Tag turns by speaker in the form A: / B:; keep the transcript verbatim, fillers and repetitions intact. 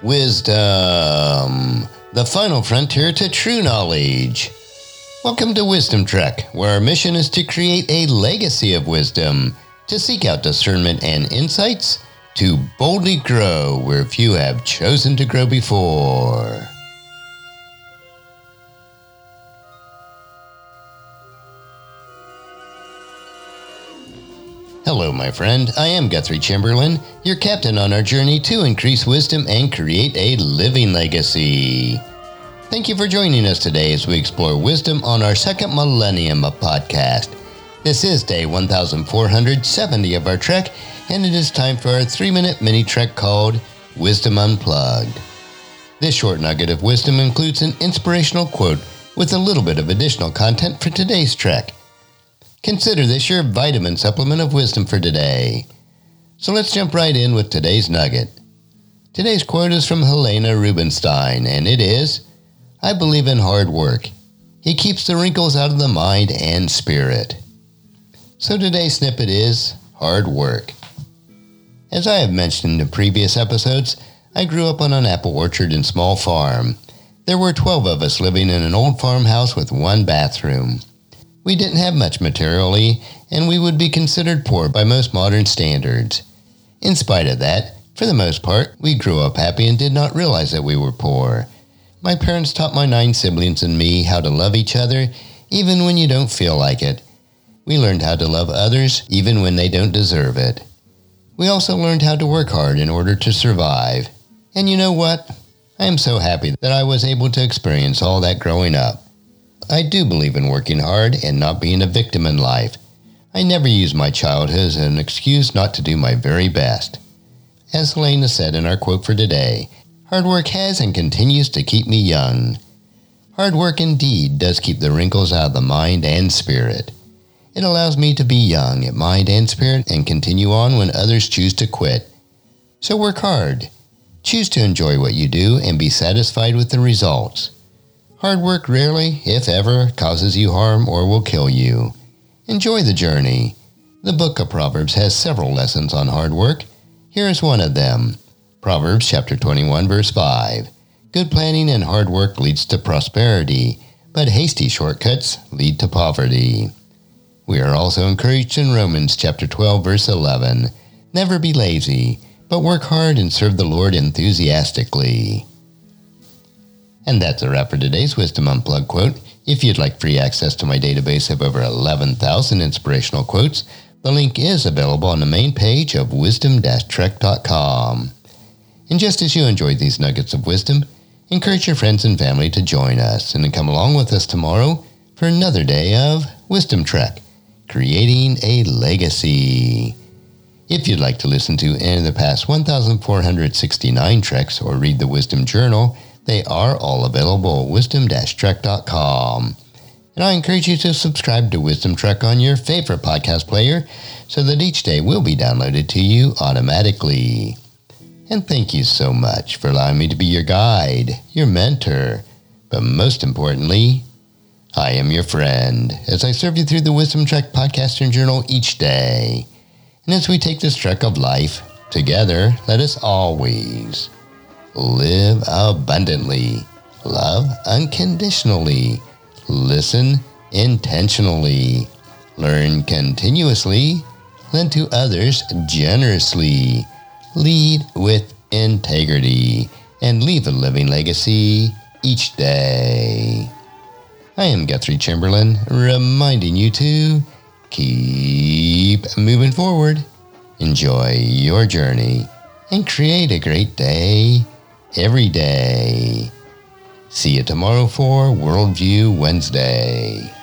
A: Wisdom, the final frontier to true knowledge. Welcome to Wisdom Trek, where our mission is to create a legacy of wisdom, to seek out discernment and insights, to boldly grow where few have chosen to grow before. Hello, my friend. I am Guthrie Chamberlain, your captain on our journey to increase wisdom and create a living legacy. Thank you for joining us today as we explore wisdom on our second millennium of podcast. This is day one thousand four hundred seventy of our trek, and it is time for our three-minute mini trek called Wisdom Unplugged. This short nugget of wisdom includes an inspirational quote with a little bit of additional content for today's trek. Consider this your vitamin supplement of wisdom for today. So let's jump right in with today's nugget. Today's quote is from Helena Rubinstein, and it is, "I believe in hard work. It keeps the wrinkles out of the mind and spirit." So today's snippet is hard work. As I have mentioned in previous episodes, I grew up on an apple orchard and small farm. There were twelve of us living in an old farmhouse with one bathroom. We didn't have much materially, and we would be considered poor by most modern standards. In spite of that, for the most part, we grew up happy and did not realize that we were poor. My parents taught my nine siblings and me how to love each other, even when you don't feel like it. We learned how to love others, even when they don't deserve it. We also learned how to work hard in order to survive. And you know what? I am so happy that I was able to experience all that growing up. I do believe in working hard and not being a victim in life. I never use my childhood as an excuse not to do my very best. As Helena said in our quote for today, hard work has and continues to keep me young. Hard work indeed does keep the wrinkles out of the mind and spirit. It allows me to be young at mind and spirit and continue on when others choose to quit. So work hard. Choose to enjoy what you do and be satisfied with the results. Hard work rarely, if ever, causes you harm or will kill you. Enjoy the journey. The book of Proverbs has several lessons on hard work. Here is one of them. Proverbs chapter twenty-one, verse five. Good planning and hard work leads to prosperity, but hasty shortcuts lead to poverty. We are also encouraged in Romans chapter twelve, verse eleven. Never be lazy, but work hard and serve the Lord enthusiastically. And that's a wrap for today's Wisdom Unplugged quote. If you'd like free access to my database of over eleven thousand inspirational quotes, the link is available on the main page of wisdom dash trek dot com. And just as you enjoyed these nuggets of wisdom, encourage your friends and family to join us and to come along with us tomorrow for another day of Wisdom Trek, creating a legacy. If you'd like to listen to any of the past one thousand four hundred sixty-nine treks or read the Wisdom Journal, they are all available at wisdom dash trek dot com. And I encourage you to subscribe to Wisdom Trek on your favorite podcast player so that each day will be downloaded to you automatically. And thank you so much for allowing me to be your guide, your mentor, but most importantly, I am your friend as I serve you through the Wisdom Trek podcast and journal each day. And as we take this trek of life together, let us always live abundantly, love unconditionally, listen intentionally, learn continuously, lend to others generously, lead with integrity, and leave a living legacy each day. I am Guthrie Chamberlain, reminding you to keep moving forward, enjoy your journey, and create a great day every day. See you tomorrow for Worldview Wednesday.